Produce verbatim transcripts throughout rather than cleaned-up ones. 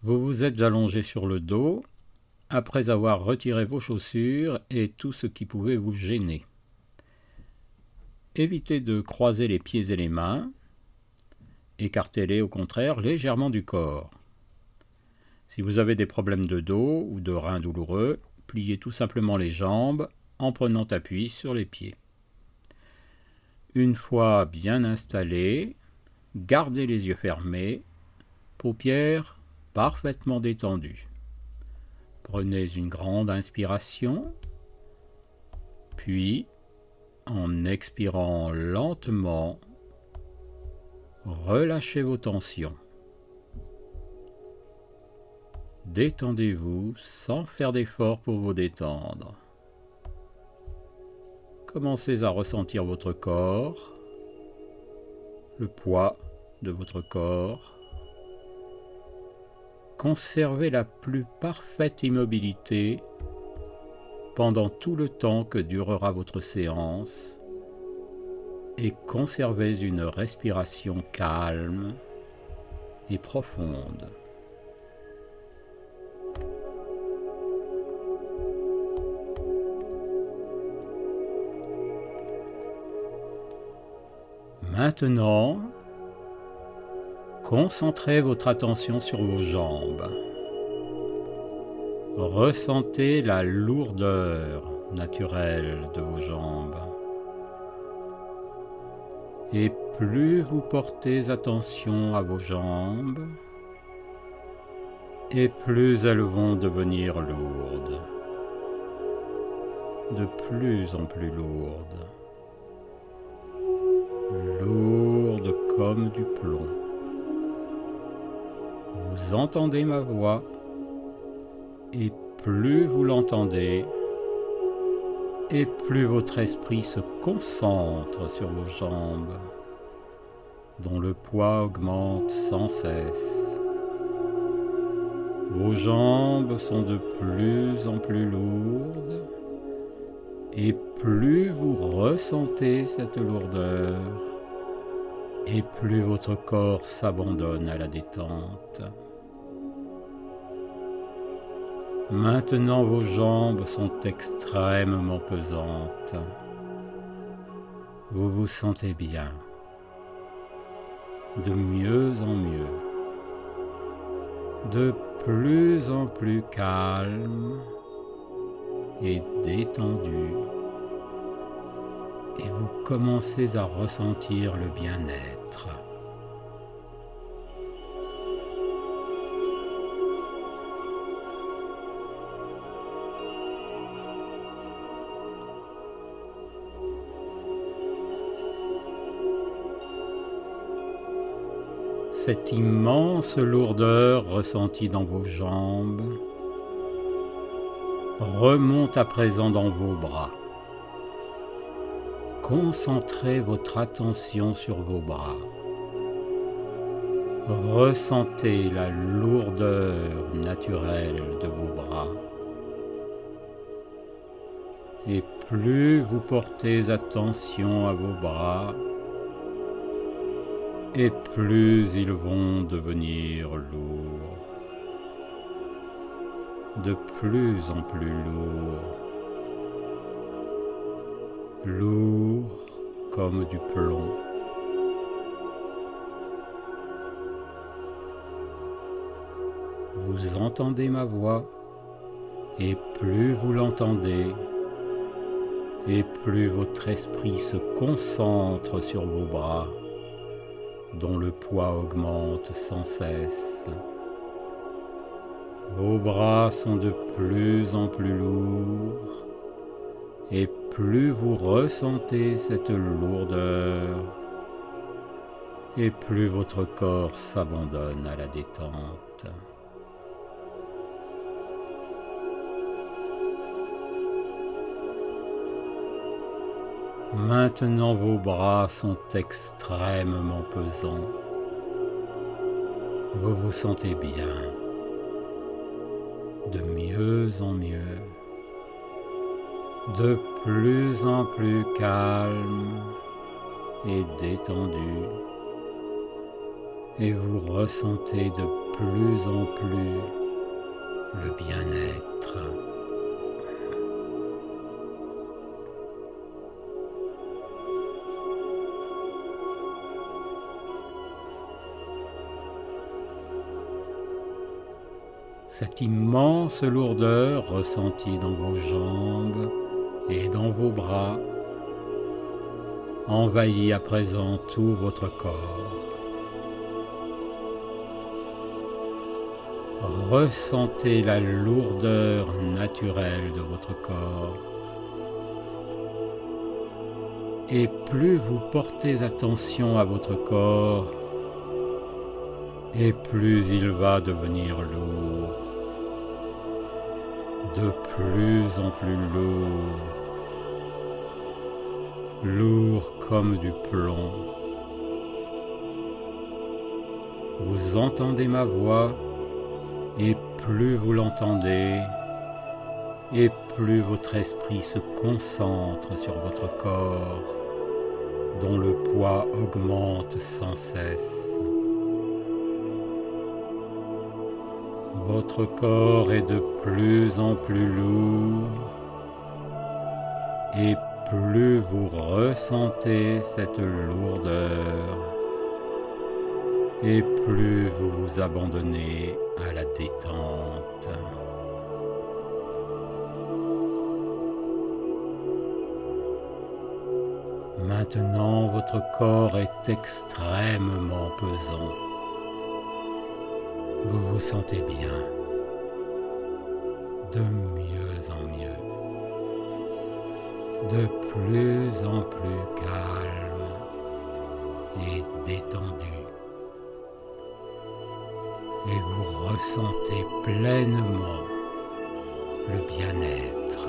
Vous vous êtes allongé sur le dos après avoir retiré vos chaussures et tout ce qui pouvait vous gêner. Évitez de croiser les pieds et les mains, écartez-les au contraire légèrement du corps. Si vous avez des problèmes de dos ou de reins douloureux, pliez tout simplement les jambes en prenant appui sur les pieds. Une fois bien installé, gardez les yeux fermés, paupières parfaitement détendues. Prenez une grande inspiration, puis, en expirant lentement, relâchez vos tensions. Détendez-vous sans faire d'effort pour vous détendre. Commencez à ressentir votre corps, le poids de votre corps. Conservez la plus parfaite immobilité pendant tout le temps que durera votre séance et conservez une respiration calme et profonde. Maintenant, concentrez votre attention sur vos jambes. Ressentez la lourdeur naturelle de vos jambes. Et plus vous portez attention à vos jambes, et plus elles vont devenir lourdes. De plus en plus lourdes. Lourdes comme du plomb. Vous entendez ma voix, et plus vous l'entendez, et plus votre esprit se concentre sur vos jambes, dont le poids augmente sans cesse. Vos jambes sont de plus en plus lourdes, et plus vous ressentez cette lourdeur, et plus votre corps s'abandonne à la détente. Maintenant vos jambes sont extrêmement pesantes. Vous vous sentez bien, de mieux en mieux, de plus en plus calme et détendu. Et vous commencez à ressentir le bien-être. Cette immense lourdeur ressentie dans vos jambes remonte à présent dans vos bras. Concentrez votre attention sur vos bras. Ressentez la lourdeur naturelle de vos bras. Et plus vous portez attention à vos bras, et plus ils vont devenir lourds. De plus en plus lourds. Lourd comme du plomb. Vous entendez ma voix, et plus vous l'entendez, et plus votre esprit se concentre sur vos bras, dont le poids augmente sans cesse. Vos bras sont de plus en plus lourds, et plus vous ressentez cette lourdeur, et plus votre corps s'abandonne à la détente. Maintenant vos bras sont extrêmement pesants. Vous vous sentez bien, de mieux en mieux, de plus en plus calme et détendu, et vous ressentez de plus en plus le bien-être. Cette immense lourdeur ressentie dans vos jambes et dans vos bras envahit à présent tout votre corps. Ressentez la lourdeur naturelle de votre corps. Et plus vous portez attention à votre corps, et plus il va devenir lourd. De plus en plus lourd, lourd comme du plomb. Vous entendez ma voix, et plus vous l'entendez, et plus votre esprit se concentre sur votre corps, dont le poids augmente sans cesse. Votre corps est de plus en plus lourd, et plus vous ressentez cette lourdeur, et plus vous vous abandonnez à la détente. Maintenant, votre corps est extrêmement pesant. Vous vous sentez bien, de mieux en mieux, de plus en plus calme et détendu. Et vous ressentez pleinement le bien-être.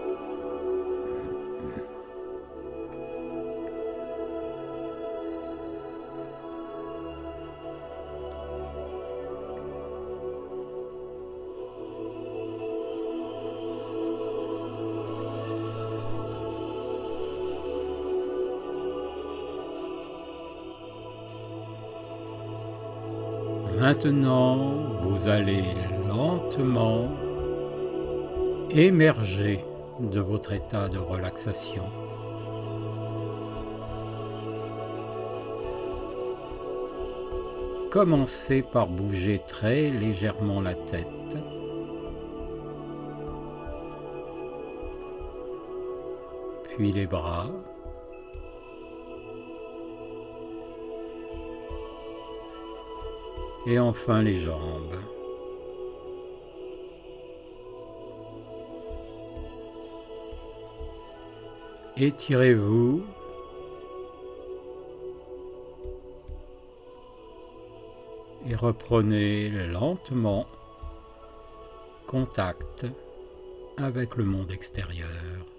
Maintenant, vous allez lentement émerger de votre état de relaxation. Commencez par bouger très légèrement la tête. Puis les bras. Et enfin les jambes. Étirez-vous. Et reprenez lentement contact avec le monde extérieur.